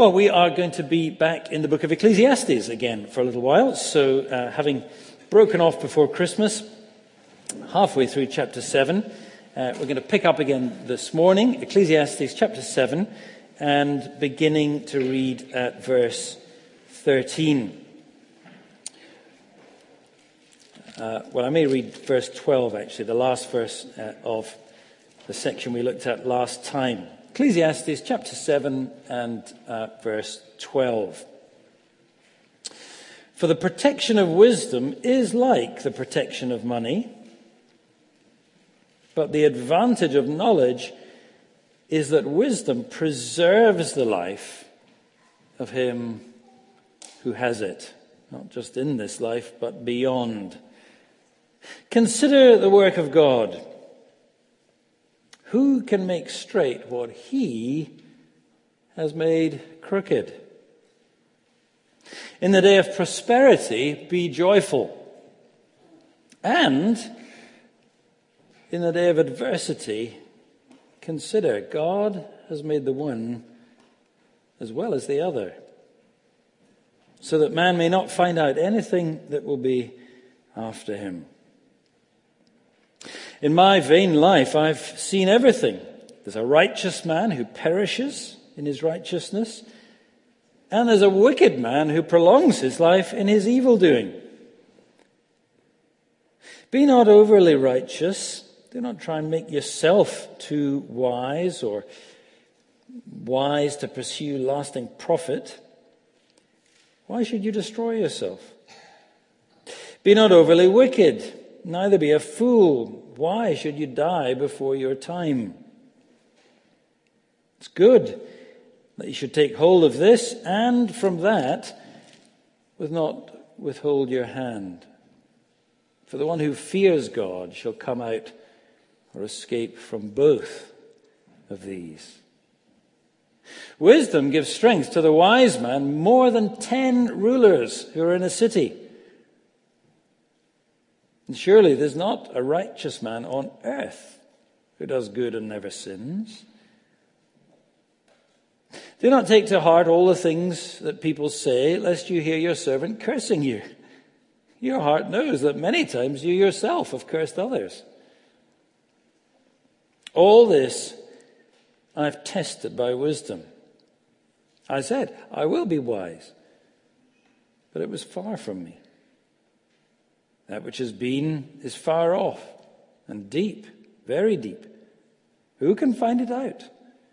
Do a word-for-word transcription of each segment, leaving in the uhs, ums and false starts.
Well, we are going to be back in the book of Ecclesiastes again for a little while. So, uh, having broken off before Christmas, halfway through chapter seven, uh, we're going to pick up again this morning, Ecclesiastes chapter seven, and beginning to read at verse thirteen. Uh, well, I may read verse twelve, actually, the last verse uh, of the section we looked at last time. Ecclesiastes chapter seven and uh, verse twelve. For the protection of wisdom is like the protection of money, but the advantage of knowledge is that wisdom preserves the life of him who has it, not just in this life, but beyond. Consider the work of God. Who can make straight what he has made crooked? In the day of prosperity, be joyful. And in the day of adversity, consider God has made the one as well as the other, so that man may not find out anything that will be after him. In my vain life, I've seen everything. There's a righteous man who perishes in his righteousness, and there's a wicked man who prolongs his life in his evil doing. Be not overly righteous. Do not try and make yourself too wise or wise to pursue lasting profit. Why should you destroy yourself? Be not overly wicked. Neither be a fool. Why should you die before your time? It's good that you should take hold of this, and from that, with not withhold your hand. For the one who fears God shall come out or escape from both of these. Wisdom gives strength to the wise man more than ten rulers who are in a city. And surely there's not a righteous man on earth who does good and never sins. Do not take to heart all the things that people say, lest you hear your servant cursing you. Your heart knows that many times you yourself have cursed others. All this I've tested by wisdom. I said, I will be wise, but it was far from me. That which has been is far off and deep, very deep. Who can find it out?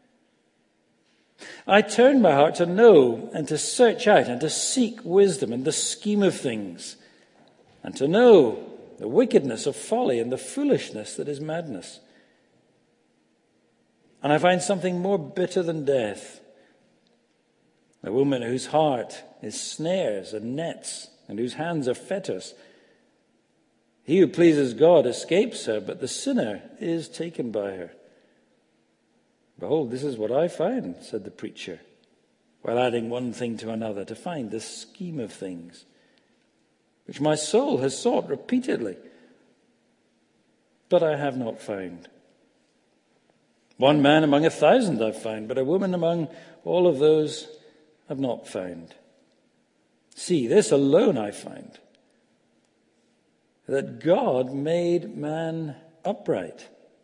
I turned my heart to know and to search out and to seek wisdom in the scheme of things, and to know the wickedness of folly and the foolishness that is madness. And I find something more bitter than death. A woman whose heart is snares and nets, and whose hands are fetters. He who pleases God escapes her, but the sinner is taken by her. Behold, this is what I find, said the preacher, while adding one thing to another, to find the scheme of things, which my soul has sought repeatedly, but I have not found. One man among a thousand I've found, but a woman among all of those I've not found. See, this alone I find, that God made man upright,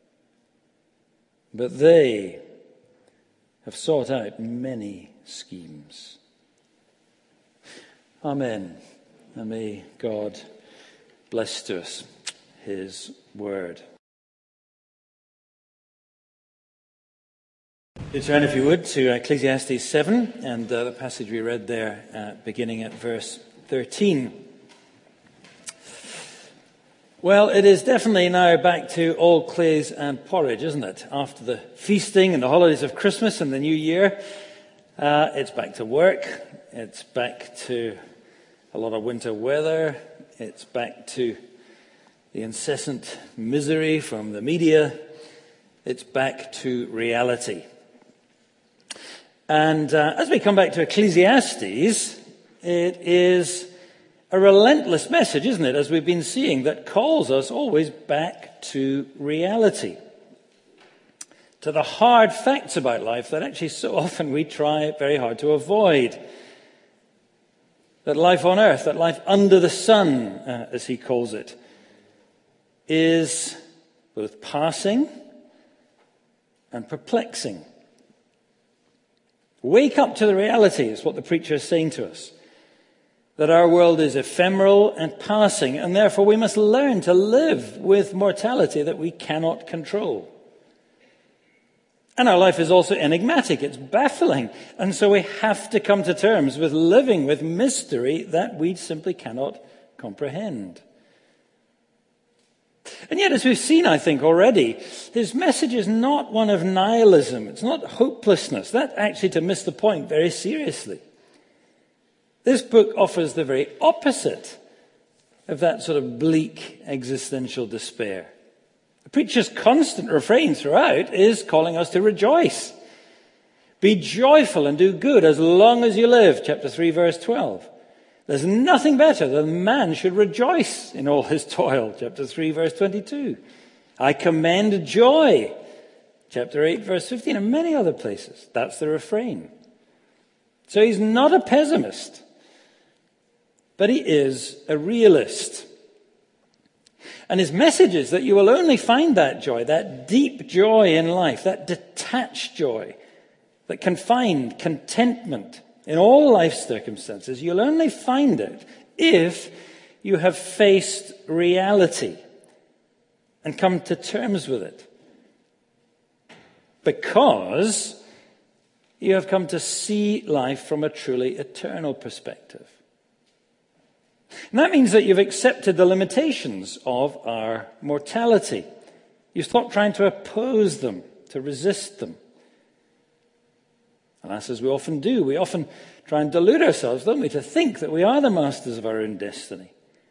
but they have sought out many schemes. Amen. And may God bless to us his word. You turn, if you would, to Ecclesiastes seven, and uh, the passage we read there, uh, beginning at verse thirteen. Well, it is definitely now back to old clays and porridge, isn't it? After the feasting and the holidays of Christmas and the New Year, uh, it's back to work. It's back to a lot of winter weather. It's back to the incessant misery from the media. It's back to reality. And uh, as we come back to Ecclesiastes, it is a relentless message, isn't it, as we've been seeing, that calls us always back to reality. to the hard facts about life that actually so often we try very hard to avoid. That life on earth, that life under the sun, uh, as he calls it, is both passing and perplexing. Wake up to the reality, is what the preacher is saying to us. That our world is ephemeral and passing, and therefore we must learn to live with mortality that we cannot control. And our life is also enigmatic, it's baffling, and so we have to come to terms with living with mystery that we simply cannot comprehend. And yet, as we've seen, I think, already, his message is not one of nihilism. It's not hopelessness. That's actually to miss the point very seriously. This book offers the very opposite of that sort of bleak existential despair. The preacher's constant refrain throughout is calling us to rejoice. Be joyful and do good as long as you live, chapter three, verse twelve. There's nothing better than man should rejoice in all his toil, chapter three, verse twenty-two. I commend joy, chapter eight, verse fifteen, and many other places. That's the refrain. So he's not a pessimist, but he is a realist. And his message is that you will only find that joy, that deep joy in life, that detached joy that can find contentment in all life circumstances. You'll only find it if you have faced reality and come to terms with it. Because you have come to see life from a truly eternal perspective. And that means that you've accepted the limitations of our mortality. You've stopped trying to oppose them, to resist them. And that's as we often do. We often try and delude ourselves, don't we, to think that we are the masters of our own destiny.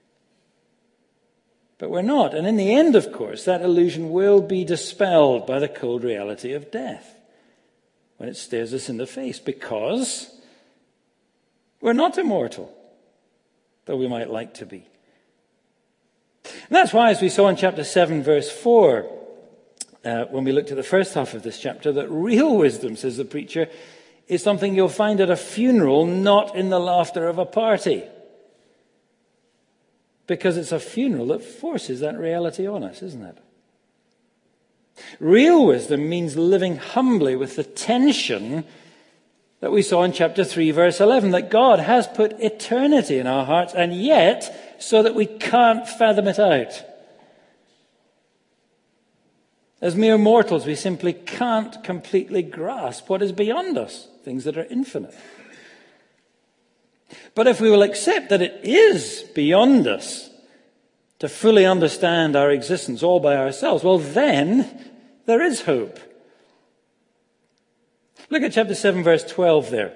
But we're not. And in the end, of course, that illusion will be dispelled by the cold reality of death when it stares us in the face, because we're not immortal, though we might like to be. And that's why, as we saw in chapter seven, verse four, uh, when we looked at the first half of this chapter, that real wisdom, says the preacher, is something you'll find at a funeral, not in the laughter of a party. Because it's a funeral that forces that reality on us, isn't it? Real wisdom means living humbly with the tension that we saw in chapter three, verse eleven, that God has put eternity in our hearts, and yet so that we can't fathom it out. As mere mortals, we simply can't completely grasp what is beyond us, things that are infinite. But if we will accept that it is beyond us to fully understand our existence all by ourselves, well, then there is hope. Look at chapter seven, verse twelve there.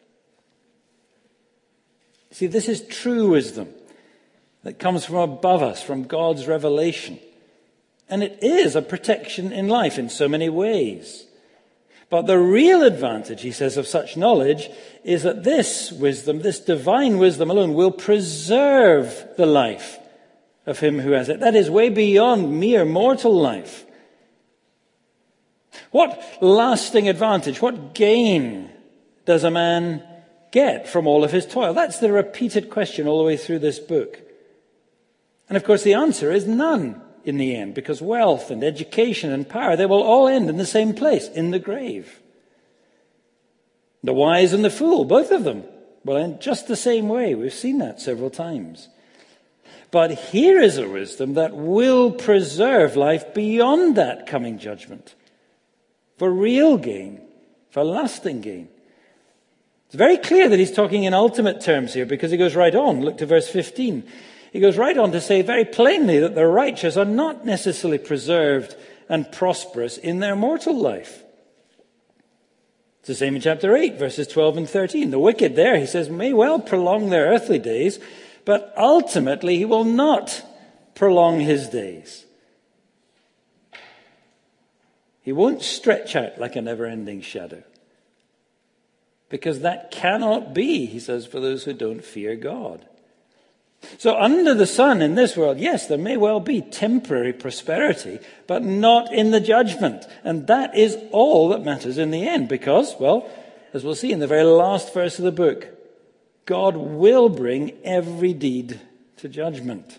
See, this is true wisdom that comes from above us, from God's revelation. And it is a protection in life in so many ways. But the real advantage, he says, of such knowledge is that this wisdom, this divine wisdom alone, will preserve the life of him who has it. That is way beyond mere mortal life. What lasting advantage, what gain does a man get from all of his toil? That's the repeated question all the way through this book. And of course the answer is none in the end, because wealth and education and power, they will all end in the same place, in the grave. The wise and the fool, both of them, will end just the same way. We've seen that several times. But here is a wisdom that will preserve life beyond that coming judgment, for real gain, for lasting gain. It's very clear that he's talking in ultimate terms here, because he goes right on. Look to verse fifteen. He goes right on to say very plainly that the righteous are not necessarily preserved and prosperous in their mortal life. It's the same in chapter eight, verses twelve and thirteen. The wicked there, he says, may well prolong their earthly days, but ultimately he will not prolong his days. He won't stretch out like a never-ending shadow. Because that cannot be, he says, for those who don't fear God. So under the sun in this world, yes, there may well be temporary prosperity, but not in the judgment. And that is all that matters in the end because, well, as we'll see in the very last verse of the book, God will bring every deed to judgment.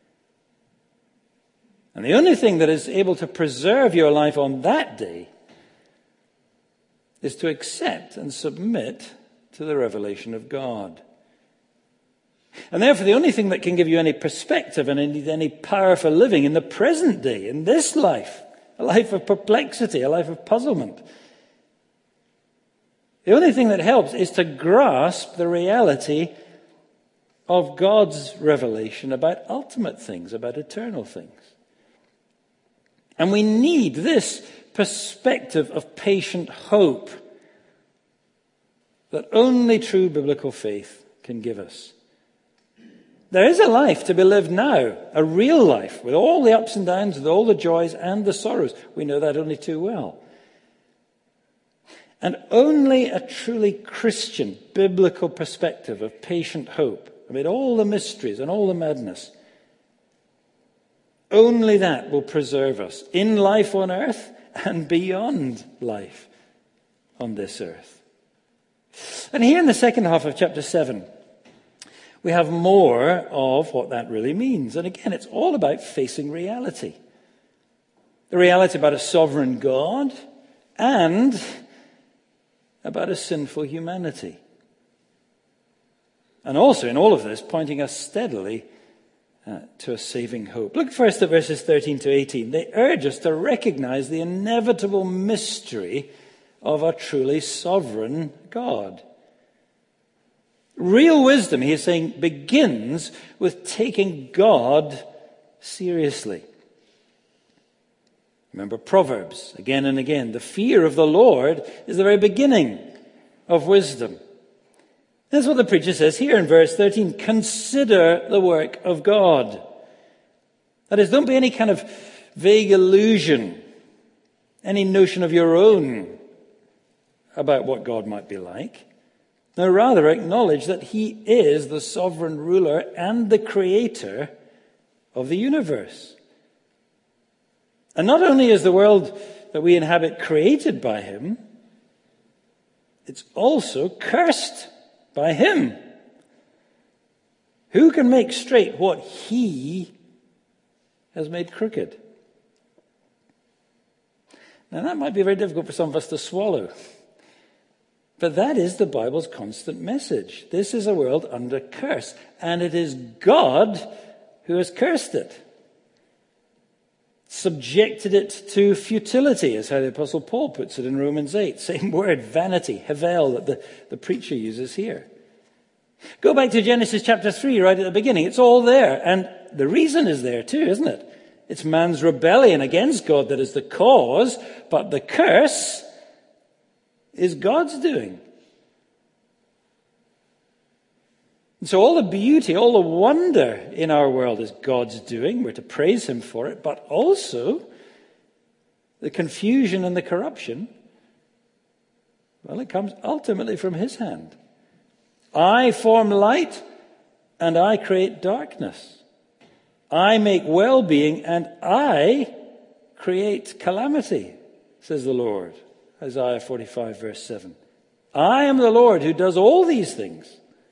And the only thing that is able to preserve your life on that day is to accept and submit to the revelation of God. And therefore, the only thing that can give you any perspective and indeed any power for living in the present day, in this life, a life of perplexity, a life of puzzlement, the only thing that helps is to grasp the reality of God's revelation about ultimate things, about eternal things. And we need this perspective of patient hope that only true biblical faith can give us. There is a life to be lived now, a real life, with all the ups and downs, with all the joys and the sorrows. We know that only too well. And only a truly Christian, biblical perspective of patient hope, amid all the mysteries and all the madness, only that will preserve us in life on earth and beyond life on this earth. And here in the second half of chapter seven, we have more of what that really means. And again, it's all about facing reality. The reality about a sovereign God and about a sinful humanity. And also in all of this, pointing us steadily uh, to a saving hope. Look first at verses thirteen to eighteen. They urge us to recognize the inevitable mystery of a truly sovereign God. Real wisdom, he is saying, begins with taking God seriously. Remember Proverbs again and again. The fear of the Lord is the very beginning of wisdom. That's what the preacher says here in verse thirteen. Consider the work of God. That is, don't be any kind of vague illusion, any notion of your own about what God might be like. No, rather acknowledge that he is the sovereign ruler and the creator of the universe. And not only is the world that we inhabit created by him, it's also cursed by him. Who can make straight what he has made crooked? Now that might be very difficult for some of us to swallow. But that is the Bible's constant message. This is a world under curse, and it is God who has cursed it. Subjected it to futility, is how the Apostle Paul puts it in Romans eight. Same word, vanity, havel, that the, the preacher uses here. Go back to Genesis chapter three, right at the beginning. It's all there, and the reason is there too, isn't it? It's man's rebellion against God that is the cause, but the curse is God's doing. And so all the beauty, all the wonder in our world is God's doing. We're to praise him for it. But also the confusion and the corruption, well, it comes ultimately from his hand. I form light and I create darkness. I make well-being and I create calamity, says the Lord. Isaiah forty-five, verse seven. I am the Lord who does all these things.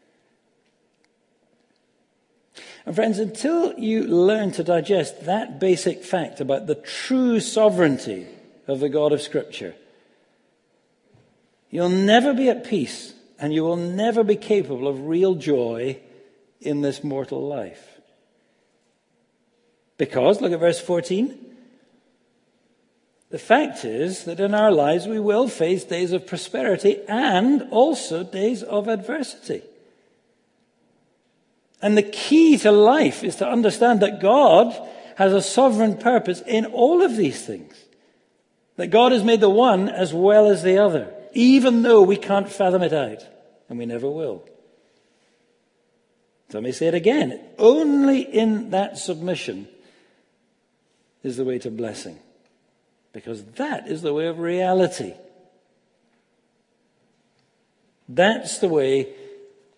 And friends, until you learn to digest that basic fact about the true sovereignty of the God of Scripture, you'll never be at peace and you will never be capable of real joy in this mortal life. Because, look at verse fourteen, the fact is that in our lives we will face days of prosperity and also days of adversity. And the key to life is to understand that God has a sovereign purpose in all of these things. That God has made the one as well as the other, even though we can't fathom it out, and we never will. So let me say it again. Only in that submission is the way to blessing. Because that is the way of reality. That's the way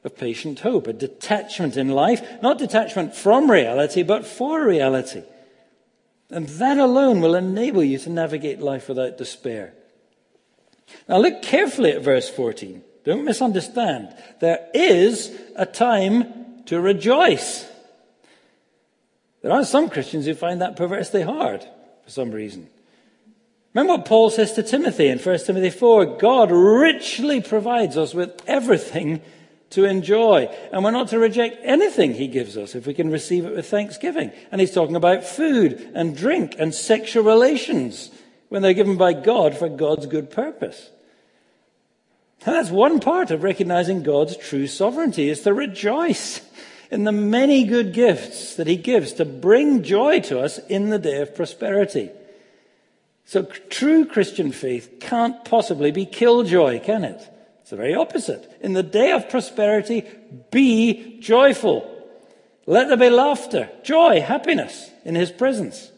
of patient hope, a detachment in life, not detachment from reality, but for reality. And that alone will enable you to navigate life without despair. Now look carefully at verse fourteen. Don't misunderstand. There is a time to rejoice. There are some Christians who find that perversely hard for some reason. Remember what Paul says to Timothy in First Timothy four, God richly provides us with everything to enjoy. And we're not to reject anything he gives us if we can receive it with thanksgiving. And he's talking about food and drink and sexual relations when they're given by God for God's good purpose. And that's one part of recognizing God's true sovereignty, is to rejoice in the many good gifts that he gives to bring joy to us in the day of prosperity. So true Christian faith can't possibly be killjoy, can it? It's the very opposite. In the day of prosperity, be joyful. Let there be laughter, joy, happiness in his presence.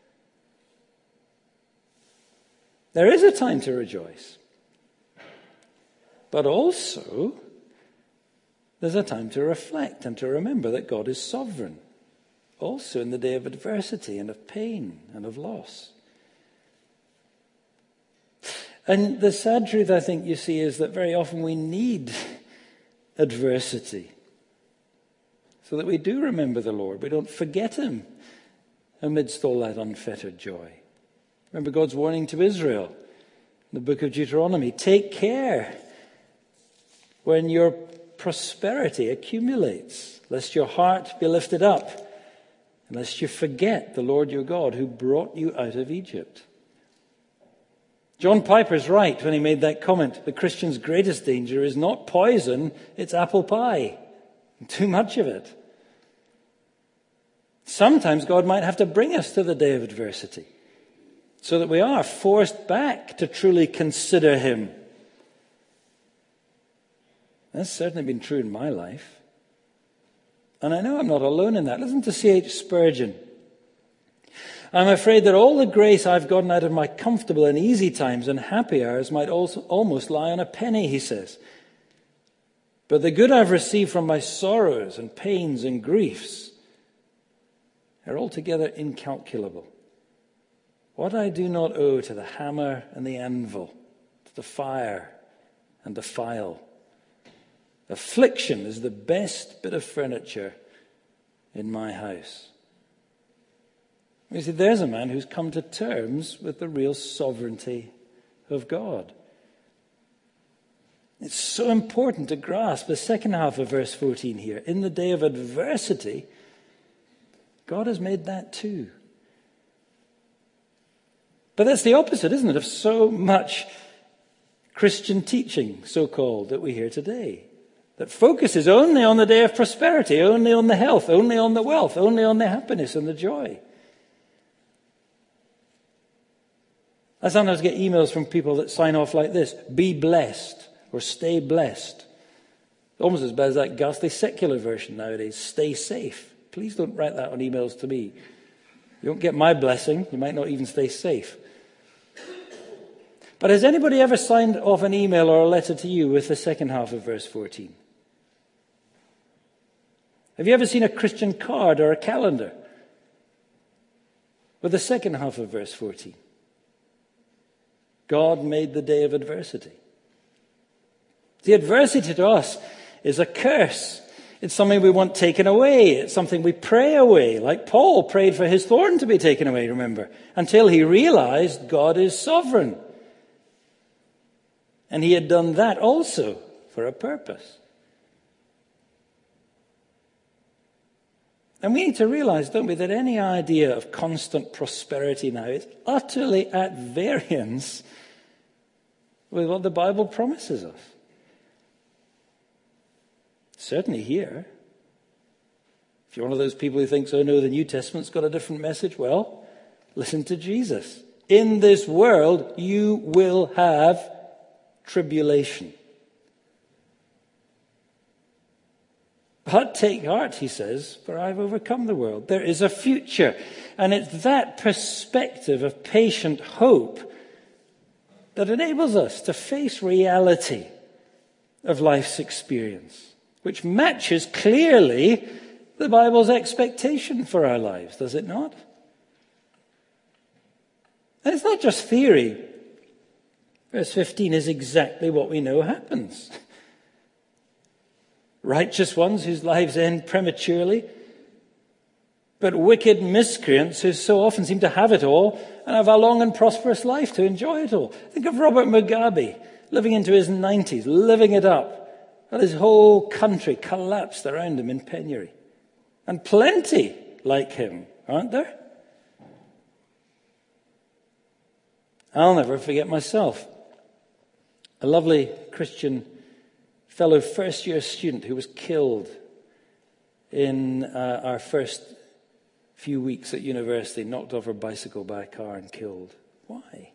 There is a time to rejoice. But also, there's a time to reflect and to remember that God is sovereign. Also in the day of adversity and of pain and of loss. And the sad truth, I think, you see, is that very often we need adversity so that we do remember the Lord. We don't forget him amidst all that unfettered joy. Remember God's warning to Israel in the book of Deuteronomy. Take care when your prosperity accumulates, lest your heart be lifted up, and lest you forget the Lord your God who brought you out of Egypt. John Piper's right when he made that comment. The Christian's greatest danger is not poison, it's apple pie. Too much of it. Sometimes God might have to bring us to the day of adversity so that we are forced back to truly consider him. That's certainly been true in my life. And I know I'm not alone in that. Listen to C H Spurgeon. I'm afraid that all the grace I've gotten out of my comfortable and easy times and happy hours might also almost lie on a penny, he says. But the good I've received from my sorrows and pains and griefs are altogether incalculable. What I do not owe to the hammer and the anvil, to the fire and the file. Affliction is the best bit of furniture in my house. You see, there's a man who's come to terms with the real sovereignty of God. It's so important to grasp the second half of verse fourteen here. In the day of adversity, God has made that too. But that's the opposite, isn't it, of so much Christian teaching, so-called, that we hear today. That focuses only on the day of prosperity, only on the health, only on the wealth, only on the happiness and the joy. I sometimes get emails from people that sign off like this: be blessed or stay blessed. Almost as bad as that ghastly secular version nowadays, stay safe. Please don't write that on emails to me. You won't get my blessing. You might not even stay safe. But has anybody ever signed off an email or a letter to you with the second half of verse fourteen? Have you ever seen a Christian card or a calendar with the second half of verse fourteen? God made the day of adversity. The adversity to us is a curse. It's something we want taken away. It's something we pray away, like Paul prayed for his thorn to be taken away, remember, until he realized God is sovereign. And he had done that also for a purpose. And we need to realize, don't we, that any idea of constant prosperity now is utterly at variance with what the Bible promises us. Certainly here. If you're one of those people who thinks, oh no, the New Testament's got a different message, well, listen to Jesus. In this world, you will have tribulation. But take heart, he says, for I've overcome the world. There is a future. And it's that perspective of patient hope that enables us to face reality of life's experience. which matches clearly the Bible's expectation for our lives, does it not? And it's not just theory. Verse fifteen is exactly what we know happens. Righteous ones whose lives end prematurely, but wicked miscreants who so often seem to have it all and have a long and prosperous life to enjoy it all. Think of Robert Mugabe, living into his nineties, living it up, while his whole country collapsed around him in penury. And plenty like him, aren't there? I'll never forget myself. A lovely Christian fellow first-year student who was killed in uh, our first few weeks at university, knocked off her bicycle by a car and killed. Why?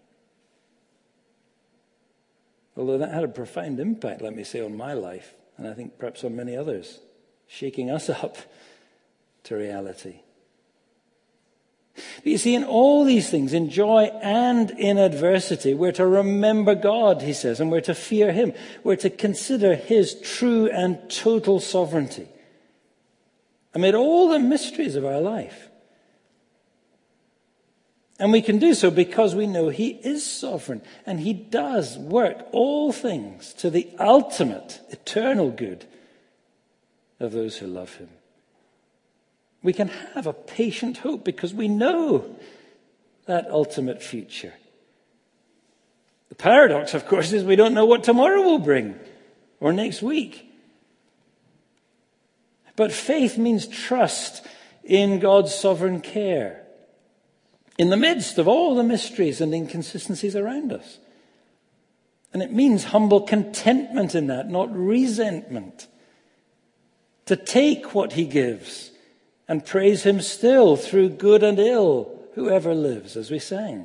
Although that had a profound impact, let me say, on my life, and I think perhaps on many others, shaking us up to reality. But you see, in all these things, in joy and in adversity, we're to remember God, he says, and we're to fear him. We're to consider his true and total sovereignty amid all the mysteries of our life. And we can do so because we know he is sovereign, and he does work all things to the ultimate, eternal good of those who love him. We can have a patient hope because we know that ultimate future. The paradox, of course, is we don't know what tomorrow will bring or next week. But faith means trust in God's sovereign care in the midst of all the mysteries and inconsistencies around us. And it means humble contentment in that, not resentment. To take what he gives and praise him still through good and ill, whoever lives, as we sang.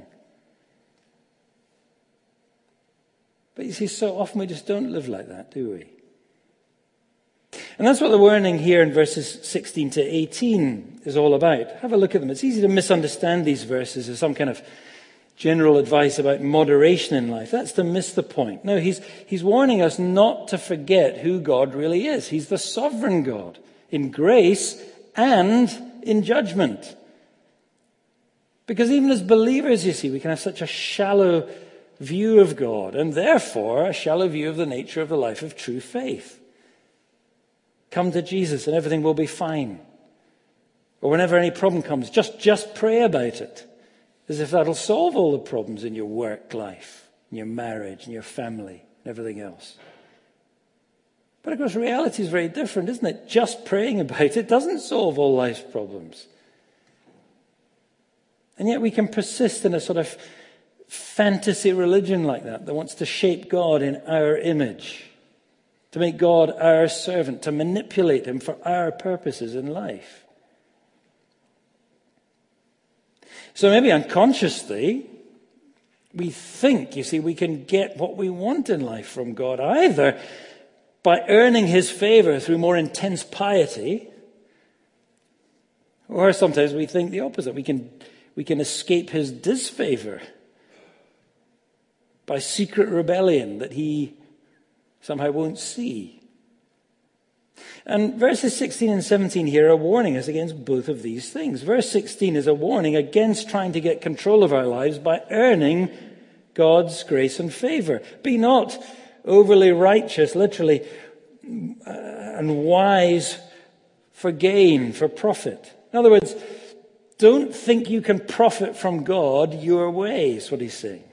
But you see, so often we just don't live like that, do we? And that's what the warning here in verses sixteen to eighteen is all about. Have a look at them. It's easy to misunderstand these verses as some kind of general advice about moderation in life. That's to miss the point. No, he's, he's warning us not to forget who God really is. He's the sovereign God in grace and in judgment. Because even as believers, you see, we can have such a shallow view of God, and therefore a shallow view of the nature of the life of true faith. Come to Jesus and everything will be fine. Or whenever any problem comes, just, just pray about it. As if that'll solve all the problems in your work life, in your marriage, in your family, and everything else. But of course, reality is very different, isn't it? Just praying about it doesn't solve all life's problems. And yet we can persist in a sort of fantasy religion like that, that wants to shape God in our image, to make God our servant, to manipulate him for our purposes in life. So maybe unconsciously, we think, you see, we can get what we want in life from God, either by earning his favor through more intense piety, or sometimes we think the opposite. We can, we can escape his disfavor by secret rebellion that he somehow won't see. And verses sixteen and seventeen here are warning us against both of these things. Verse sixteen is a warning against trying to get control of our lives by earning God's grace and favor. Be not overly righteous, literally, uh, and wise for gain, for profit. In other words, don't think you can profit from God your way, is what he's saying.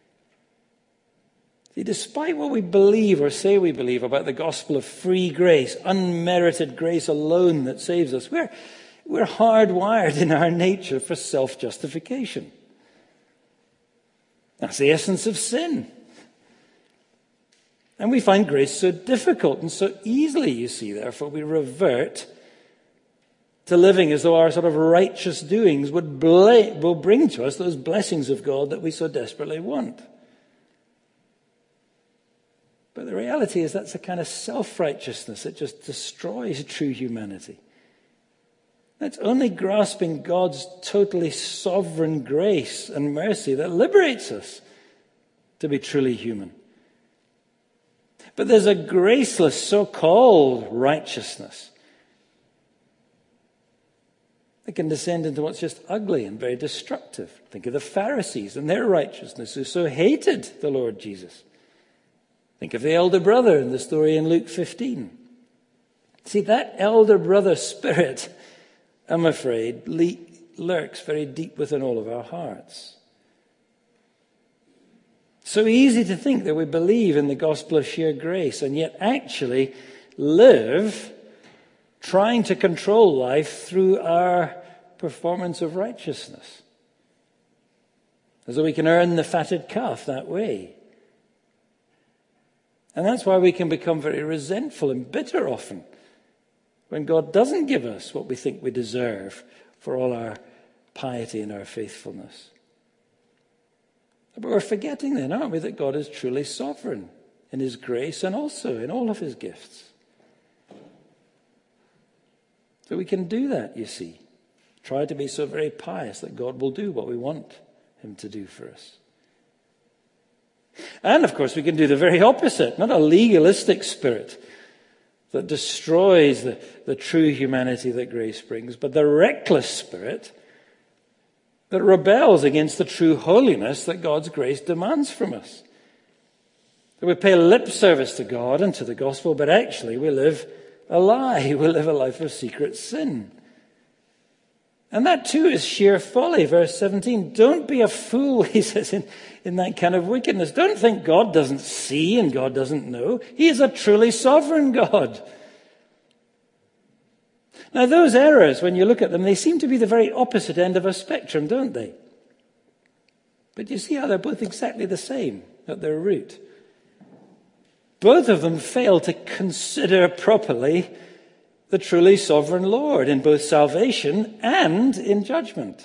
See, despite what we believe or say we believe about the gospel of free grace, unmerited grace alone that saves us, we're, we're hardwired in our nature for self-justification. That's the essence of sin. And we find grace so difficult and so easily, you see, therefore we revert to living as though our sort of righteous doings would bla- will bring to us those blessings of God that we so desperately want. But the reality is that's a kind of self-righteousness that just destroys true humanity. It's only grasping God's totally sovereign grace and mercy that liberates us to be truly human. But there's a graceless so-called righteousness that can descend into what's just ugly and very destructive. Think of the Pharisees and their righteousness who so hated the Lord Jesus. Think of the elder brother in the story in Luke fifteen. See, that elder brother spirit, I'm afraid, le- lurks very deep within all of our hearts. So easy to think that we believe in the gospel of sheer grace and yet actually live trying to control life through our performance of righteousness. As though we can earn the fatted calf that way. And that's why we can become very resentful and bitter often when God doesn't give us what we think we deserve for all our piety and our faithfulness. But we're forgetting then, aren't we, that God is truly sovereign in his grace and also in all of his gifts. So we can do that, you see. Try to be so very pious that God will do what we want him to do for us. And, of course, we can do the very opposite, not a legalistic spirit that destroys the, the true humanity that grace brings, but the reckless spirit that rebels against the true holiness that God's grace demands from us. That we pay lip service to God and to the gospel, but actually we live a lie. We live a life of secret sin. And that too is sheer folly. Verse seventeen, don't be a fool, he says, in, in that kind of wickedness. Don't think God doesn't see and God doesn't know. He is a truly sovereign God. Now, those errors, when you look at them, they seem to be the very opposite end of a spectrum, don't they? But you see how they're both exactly the same at their root. Both of them fail to consider properly the truly sovereign Lord in both salvation and in judgment.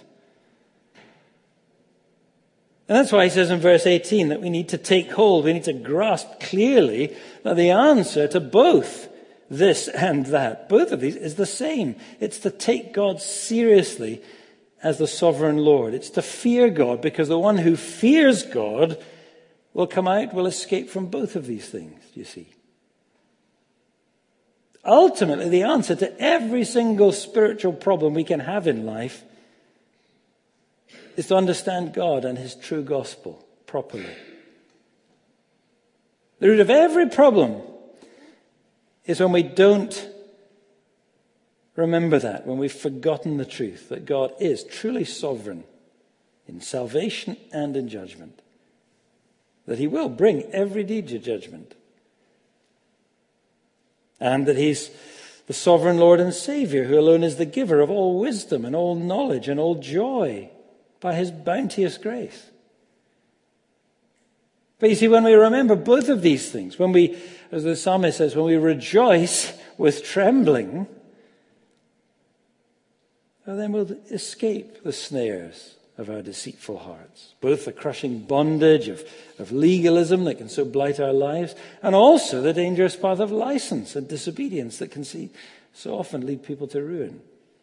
And that's why he says in verse eighteen that we need to take hold, we need to grasp clearly that the answer to both this and that, both of these, is the same. It's to take God seriously as the sovereign Lord. It's to fear God, because the one who fears God will come out, will escape from both of these things, you see. Ultimately, the answer to every single spiritual problem we can have in life is to understand God and his true gospel properly. The root of every problem is when we don't remember that, when we've forgotten the truth that God is truly sovereign in salvation and in judgment, that he will bring every deed to judgment, and that he's the sovereign Lord and Savior who alone is the giver of all wisdom and all knowledge and all joy by his bounteous grace. But you see, when we remember both of these things, when we, as the psalmist says, when we rejoice with trembling, well, then we'll escape the snares of our deceitful hearts. Both the crushing bondage of, of legalism that can so blight our lives, and also the dangerous path of license and disobedience that can see, so often lead people to ruin.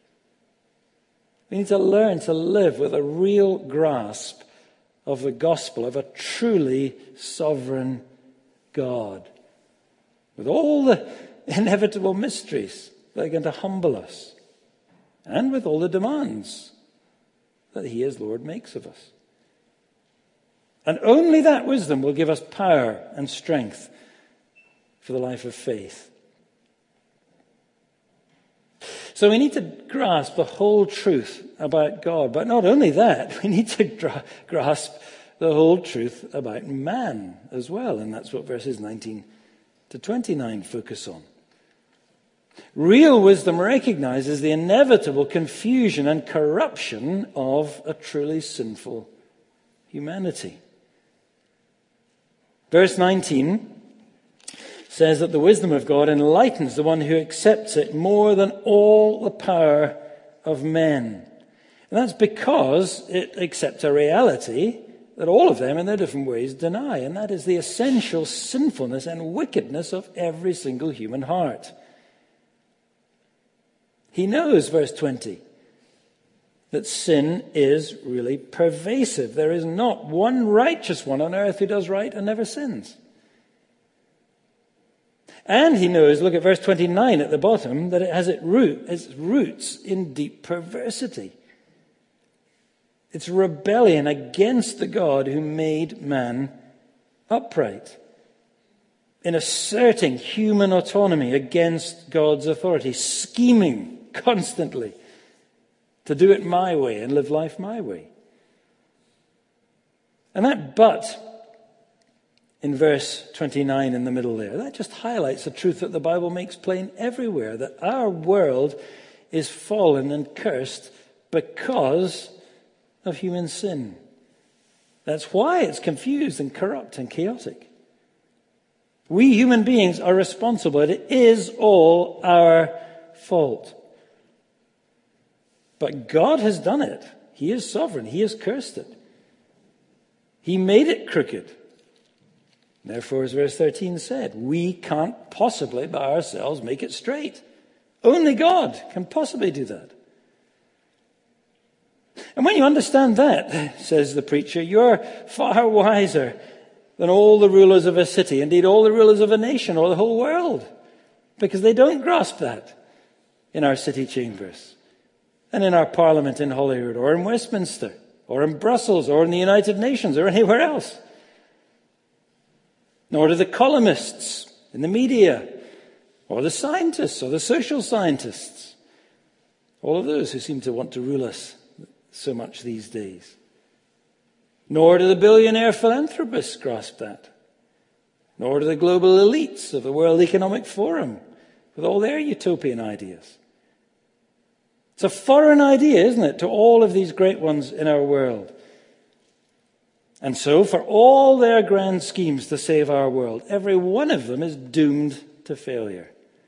We need to learn to live with a real grasp of the gospel of a truly sovereign God, with all the inevitable mysteries that are going to humble us, and with all the demands that he as Lord makes of us. And only that wisdom will give us power and strength for the life of faith. So we need to grasp the whole truth about God. But not only that, we need to gra- grasp the whole truth about man as well. And that's what verses nineteen to twenty-nine focus on. Real wisdom recognizes the inevitable confusion and corruption of a truly sinful humanity. Verse nineteen says that the wisdom of God enlightens the one who accepts it more than all the power of men. And that's because it accepts a reality that all of them in their different ways deny, and that is the essential sinfulness and wickedness of every single human heart. He knows, verse twenty, that sin is really pervasive. There is not one righteous one on earth who does right and never sins. And he knows, look at verse twenty-nine at the bottom, that it has its root, its roots in deep perversity. It's rebellion against the God who made man upright, in asserting human autonomy against God's authority, scheming constantly to do it my way and live life my way. And that but in verse twenty-nine in the middle there, that just highlights the truth that the Bible makes plain everywhere, that our world is fallen and cursed because of human sin. That's why it's confused and corrupt and chaotic. We human beings are responsible. It is all our fault. But God has done it. He is sovereign. He has cursed it. He made it crooked. Therefore, as verse thirteen said, we can't possibly by ourselves make it straight. Only God can possibly do that. And when you understand that, says the preacher, you're far wiser than all the rulers of a city, indeed all the rulers of a nation or the whole world, because they don't grasp that in our city chambers and in our parliament in Holyrood or in Westminster or in Brussels or in the United Nations or anywhere else. Nor do the columnists in the media or the scientists or the social scientists, all of those who seem to want to rule us so much these days. Nor do the billionaire philanthropists grasp that. Nor do the global elites of the World Economic Forum with all their utopian ideas. It's a foreign idea, isn't it, to all of these great ones in our world. And so, for all their grand schemes to save our world, every one of them is doomed to failure.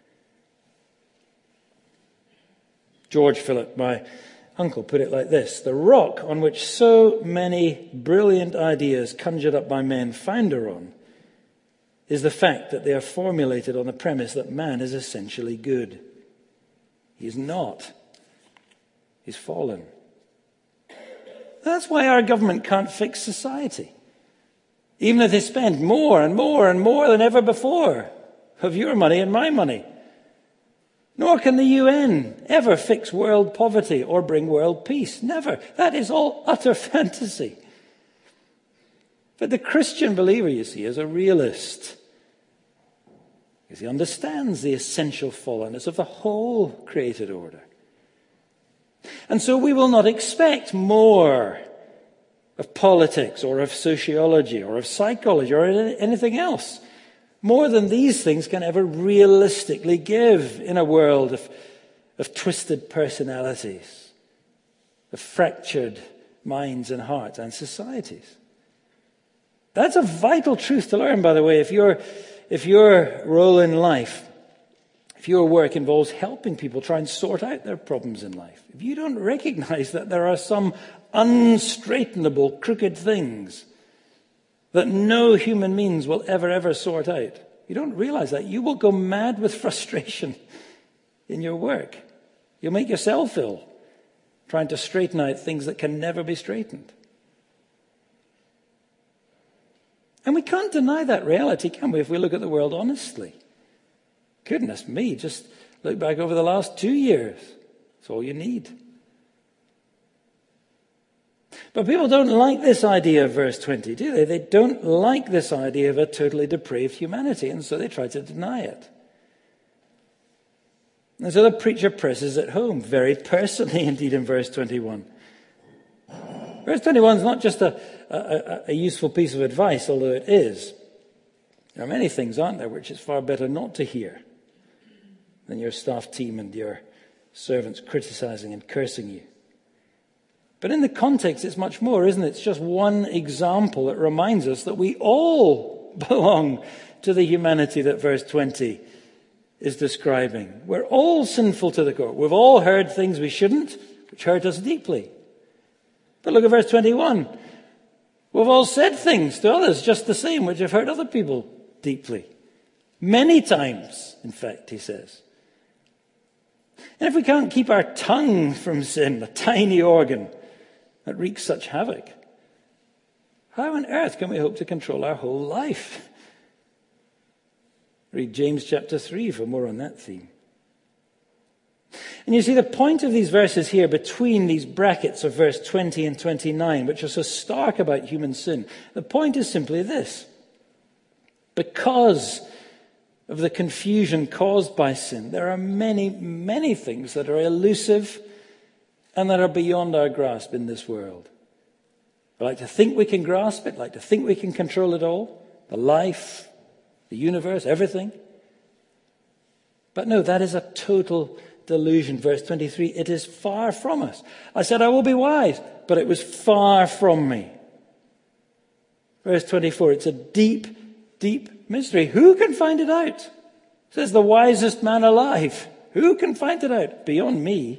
George Phillip, my uncle, put it like this: the rock on which so many brilliant ideas conjured up by men founder on is the fact that they are formulated on the premise that man is essentially good. He's not. He's fallen. That's why our government can't fix society, even if they spend more and more and more than ever before of your money and my money. Nor can the U N ever fix world poverty or bring world peace. Never. That is all utter fantasy. But the Christian believer, you see, is a realist, because he understands the essential fallenness of the whole created order. And so we will not expect more of politics or of sociology or of psychology or anything else, more than these things can ever realistically give in a world of, of twisted personalities, of fractured minds and hearts and societies. That's a vital truth to learn, by the way, if your if your role in life, if your work involves helping people try and sort out their problems in life. If you don't recognize that there are some unstraightenable, crooked things that no human means will ever, ever sort out, you don't realize that, you will go mad with frustration in your work. You'll make yourself ill trying to straighten out things that can never be straightened. And we can't deny that reality, can we, if we look at the world honestly? Goodness me, just look back over the last two years. That's all you need. But people don't like this idea of verse twenty, do they? They don't like this idea of a totally depraved humanity, and so they try to deny it. And so the preacher presses it home, very personally indeed, in verse twenty-one. Verse twenty-one is not just a, a, a useful piece of advice, although it is. There are many things, aren't there, which it's far better not to hear than your staff team and your servants criticizing and cursing you. But in the context, it's much more, isn't it? It's just one example that reminds us that we all belong to the humanity that verse twenty is describing. We're all sinful to the core. We've all heard things we shouldn't, which hurt us deeply. But look at verse twenty-one. We've all said things to others just the same, which have hurt other people deeply. Many times, in fact, he says. And if we can't keep our tongue from sin, a tiny organ that wreaks such havoc, how on earth can we hope to control our whole life? Read James chapter three for more on that theme. And you see the point of these verses here between these brackets of verse twenty and twenty-nine, which are so stark about human sin. The point is simply this. Because of the confusion caused by sin, there are many, many things that are elusive and that are beyond our grasp in this world. We like to think we can grasp it, like to think we can control it all, the life, the universe, everything. But no, that is a total delusion. Verse twenty-three, it is far from us. I said, I will be wise, but it was far from me. Verse twenty-four, it's a deep, deep mystery. Who can find it out? Says the wisest man alive. Who can find it out? Beyond me.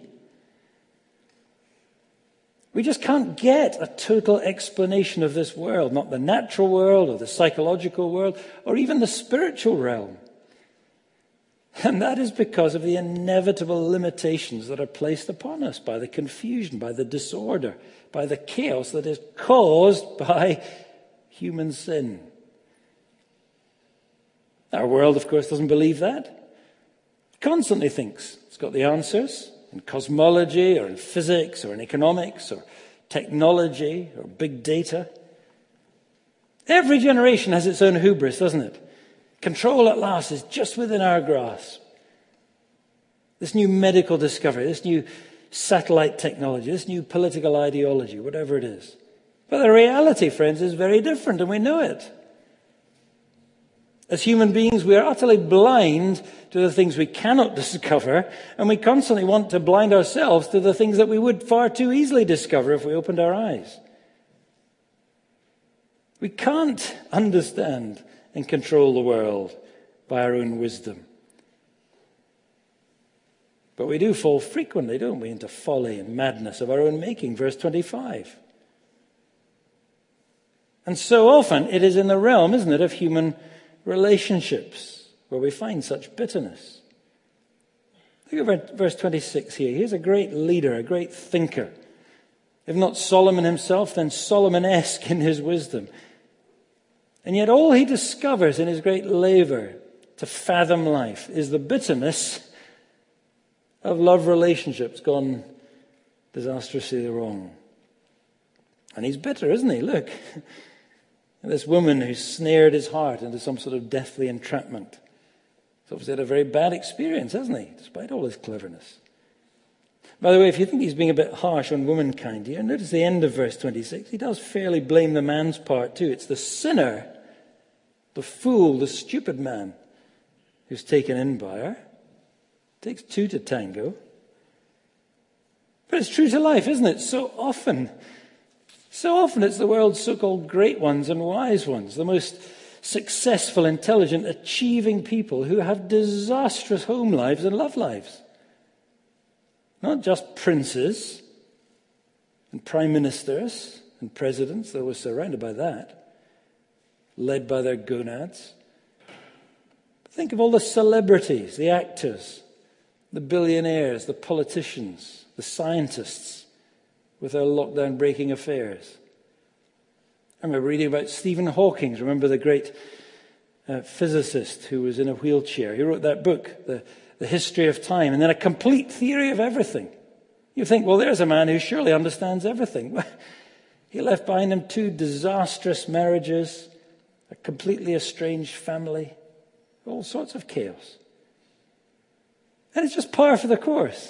We just can't get a total explanation of this world, not the natural world or the psychological world or even the spiritual realm. And that is because of the inevitable limitations that are placed upon us by the confusion, by the disorder, by the chaos that is caused by human sin. Our world, of course, doesn't believe that. It constantly thinks it's got the answers. In cosmology or in physics or in economics or technology or big data. Every generation has its own hubris, doesn't it? Control at last is just within our grasp. This new medical discovery, this new satellite technology, this new political ideology, whatever it is. But the reality, friends, is very different, and we know it. As human beings, we are utterly blind to the things we cannot discover, and we constantly want to blind ourselves to the things that we would far too easily discover if we opened our eyes. We can't understand and control the world by our own wisdom. But we do fall frequently, don't we, into folly and madness of our own making. Verse twenty-five. And so often it is in the realm, isn't it, of human relationships where we find such bitterness. Look at verse twenty-six here. Here's a great leader, a great thinker. If not Solomon himself, then Solomon-esque in his wisdom. And yet all he discovers in his great labor to fathom life is the bitterness of love relationships gone disastrously wrong. And he's bitter, isn't he? Look. This woman who snared his heart into some sort of deathly entrapment. He's obviously had a very bad experience, hasn't he? Despite all his cleverness. By the way, if you think he's being a bit harsh on womankind here, notice the end of verse twenty-six. He does fairly blame the man's part too. It's the sinner, the fool, the stupid man who's taken in by her. It takes two to tango. But it's true to life, isn't it? So often... So often it's the world's so-called great ones and wise ones, the most successful, intelligent, achieving people who have disastrous home lives and love lives. Not just princes and prime ministers and presidents, though we're surrounded by that, led by their gonads. Think of all the celebrities, the actors, the billionaires, the politicians, the scientists, with their lockdown-breaking affairs. I remember reading about Stephen Hawking. Remember the great uh, physicist who was in a wheelchair? He wrote that book, the, the History of Time, and then A Complete Theory of Everything. You think, well, there's a man who surely understands everything. He left behind him two disastrous marriages, a completely estranged family, all sorts of chaos. And it's just par for the course.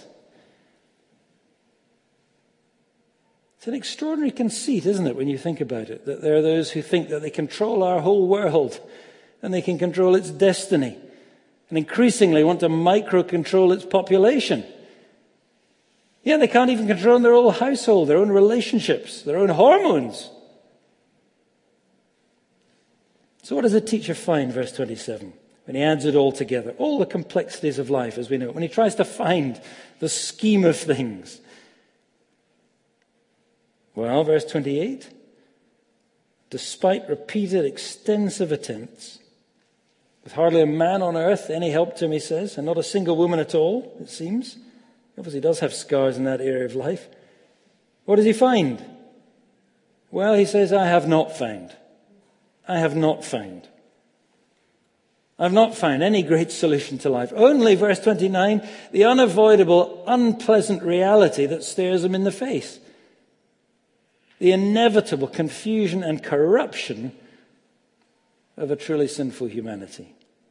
It's an extraordinary conceit, isn't it, when you think about it, that there are those who think that they control our whole world and they can control its destiny and increasingly want to micro-control its population. Yeah, they can't even control their own household, their own relationships, their own hormones. So what does the teacher find, verse twenty-seven, when he adds it all together, all the complexities of life as we know it, when he tries to find the scheme of things? Well, verse twenty-eight, despite repeated extensive attempts, with hardly a man on earth any help to him, he says, and not a single woman at all, it seems. He obviously does have scars in that area of life. What does he find? Well, he says, I have not found. I have not found. I've not found any great solution to life. Only, verse twenty-nine, the unavoidable, unpleasant reality that stares them in the face. The inevitable confusion and corruption of a truly sinful humanity.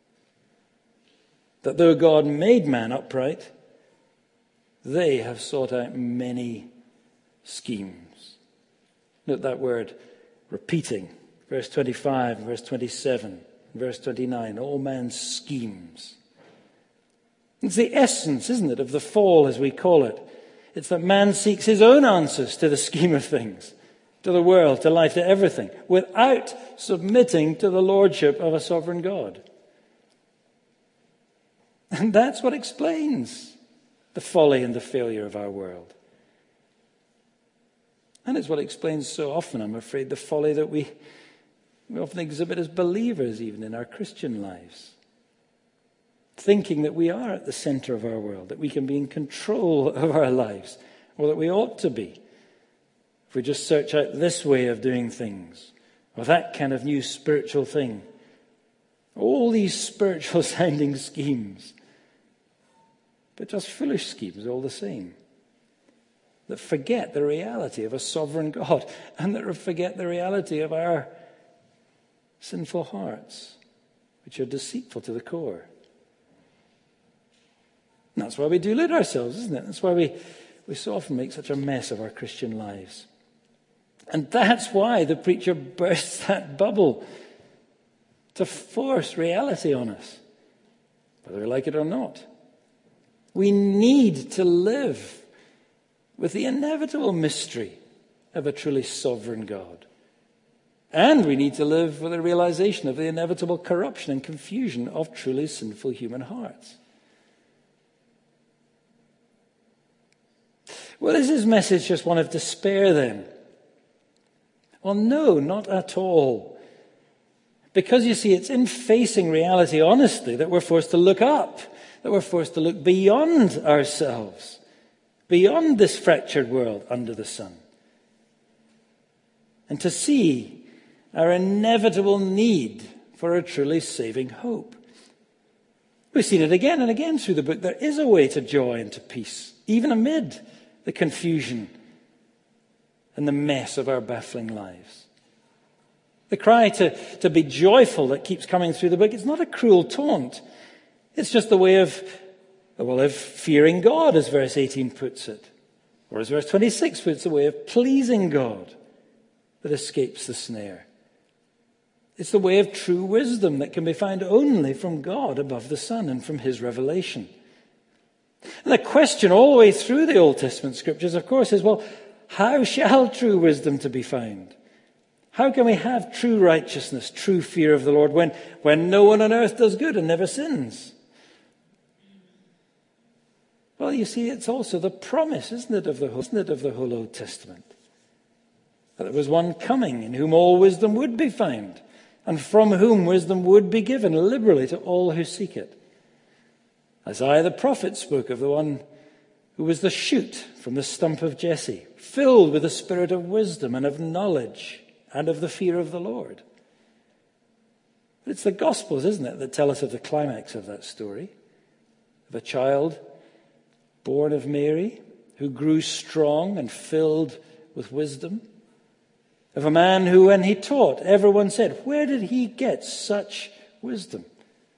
That though God made man upright, they have sought out many schemes. Note that word, repeating. Verse twenty-five, verse twenty-seven, verse twenty-nine, all man's schemes. It's the essence, isn't it, of the fall as we call it. It's that man seeks his own answers to the scheme of things, to the world, to life, to everything, without submitting to the lordship of a sovereign God. And that's what explains the folly and the failure of our world. And it's what explains so often, I'm afraid, the folly that we, we often exhibit as believers, even in our Christian lives. Thinking that we are at the center of our world, that we can be in control of our lives, or that we ought to be. If we just search out this way of doing things, or that kind of new spiritual thing. All these spiritual sounding schemes, but just foolish schemes all the same, that forget the reality of a sovereign God, and that forget the reality of our sinful hearts, which are deceitful to the core. And that's why we delude ourselves, isn't it? That's why we, we so often make such a mess of our Christian lives. And that's why the preacher bursts that bubble, to force reality on us, whether we like it or not. We need to live with the inevitable mystery of a truly sovereign God. And we need to live with the realization of the inevitable corruption and confusion of truly sinful human hearts. Well, is his message just one of despair then? Well, no, not at all. Because you see, it's in facing reality honestly that we're forced to look up, that we're forced to look beyond ourselves, beyond this fractured world under the sun, and to see our inevitable need for a truly saving hope. We've seen it again and again through the book. There is a way to joy and to peace, even amid the confusion and the mess of our baffling lives. The cry to, to be joyful that keeps coming through the book, it's not a cruel taunt. It's just the way of, well, of fearing God, as verse eighteen puts it. Or as verse twenty-six puts it, the way of pleasing God that escapes the snare. It's the way of true wisdom that can be found only from God above the sun and from his revelation. And the question all the way through the Old Testament scriptures, of course, is, well, how shall true wisdom to be found? How can we have true righteousness, true fear of the Lord, when, when no one on earth does good and never sins? Well, you see, it's also the promise, isn't it, of the whole, isn't it, of the whole Old Testament? That there was one coming in whom all wisdom would be found, and from whom wisdom would be given liberally to all who seek it. Isaiah the prophet spoke of the one who was the shoot from the stump of Jesse, filled with the spirit of wisdom and of knowledge and of the fear of the Lord. But it's the Gospels, isn't it, that tell us of the climax of that story, of a child born of Mary who grew strong and filled with wisdom, of a man who, when he taught, everyone said, where did he get such wisdom?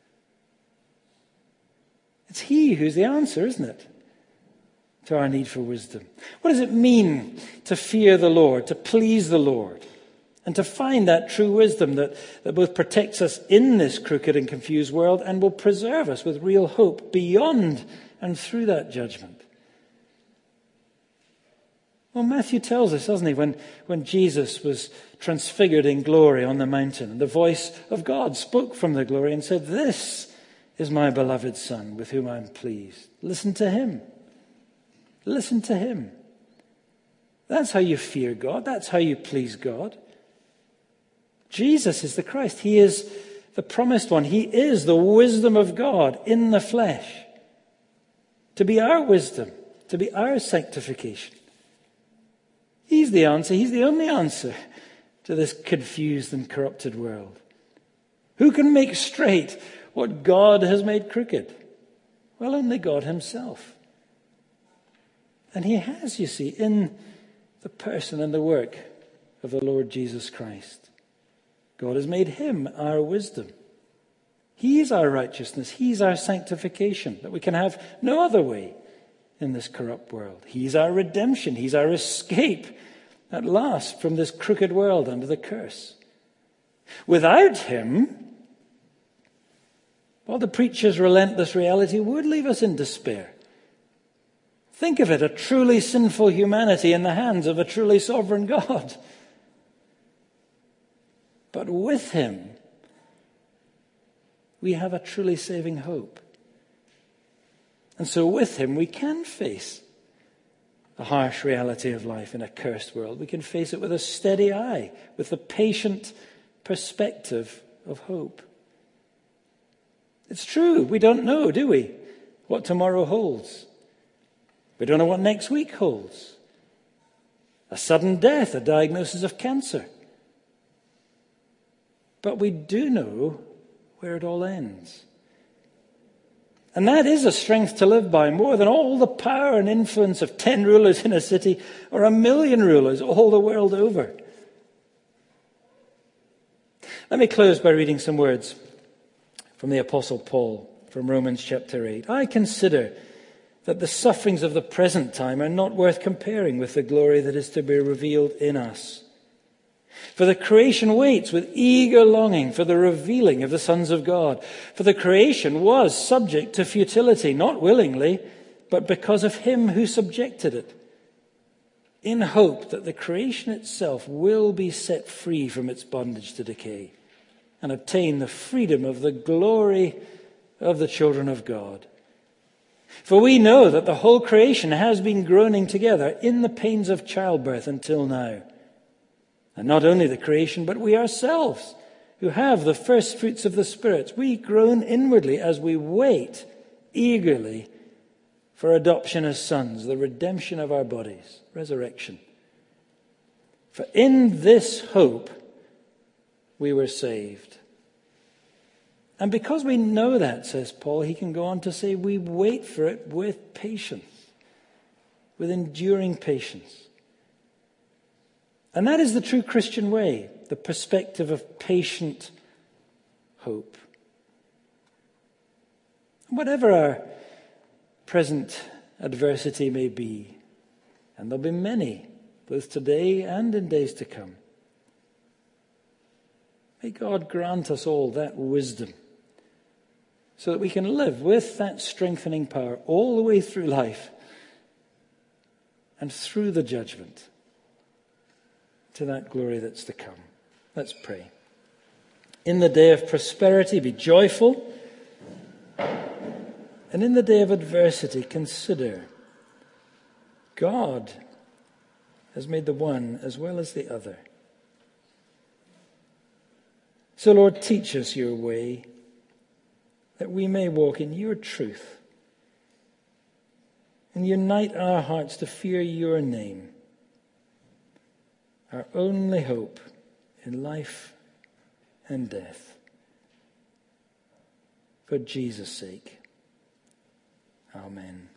It's he who's the answer, isn't it, to our need for wisdom. What does it mean to fear the Lord, to please the Lord, and to find that true wisdom that, that both protects us in this crooked and confused world and will preserve us with real hope beyond and through that judgment? Well, Matthew tells us, doesn't he, when, when Jesus was transfigured in glory on the mountain, and the voice of God spoke from the glory and said, this is my beloved Son, with whom I am pleased. Listen to him. Listen to him. That's how you fear God. That's how you please God. Jesus is the Christ. He is the promised one. He is the wisdom of God in the flesh. To be our wisdom, to be our sanctification. He's the answer. He's the only answer to this confused and corrupted world. Who can make straight what God has made crooked? Well, only God himself. And he has, you see, in the person and the work of the Lord Jesus Christ. God has made him our wisdom. He is our righteousness. He's our sanctification, that we can have no other way in this corrupt world. He's our redemption. He's our escape at last from this crooked world under the curse. Without him, well, the preacher's relentless reality would leave us in despair. Think of it, a truly sinful humanity in the hands of a truly sovereign God. But with him, we have a truly saving hope. And so with him, we can face the harsh reality of life in a cursed world. We can face it with a steady eye, with the patient perspective of hope. It's true, we don't know, do we, what tomorrow holds. We don't know what next week holds. A sudden death, a diagnosis of cancer. But we do know where it all ends. And that is a strength to live by, more than all the power and influence of ten rulers in a city or a million rulers all the world over. Let me close by reading some words from the Apostle Paul from Romans chapter eight. I consider that the sufferings of the present time are not worth comparing with the glory that is to be revealed in us. For the creation waits with eager longing for the revealing of the sons of God. For the creation was subject to futility, not willingly, but because of him who subjected it, in hope that the creation itself will be set free from its bondage to decay and obtain the freedom of the glory of the children of God. For we know that the whole creation has been groaning together in the pains of childbirth until now. And not only the creation, but we ourselves, who have the first fruits of the Spirit, we groan inwardly as we wait eagerly for adoption as sons, the redemption of our bodies, resurrection. For in this hope we were saved. And because we know that, says Paul, he can go on to say, we wait for it with patience, with enduring patience. And that is the true Christian way, the perspective of patient hope. Whatever our present adversity may be, and there'll be many, both today and in days to come, may God grant us all that wisdom so that we can live with that strengthening power all the way through life and through the judgment to that glory that's to come. Let's pray. In the day of prosperity, be joyful. And in the day of adversity, consider God has made the one as well as the other. So, Lord, teach us your way, that we may walk in your truth and unite our hearts to fear your name, our only hope in life and death. For Jesus' sake. Amen.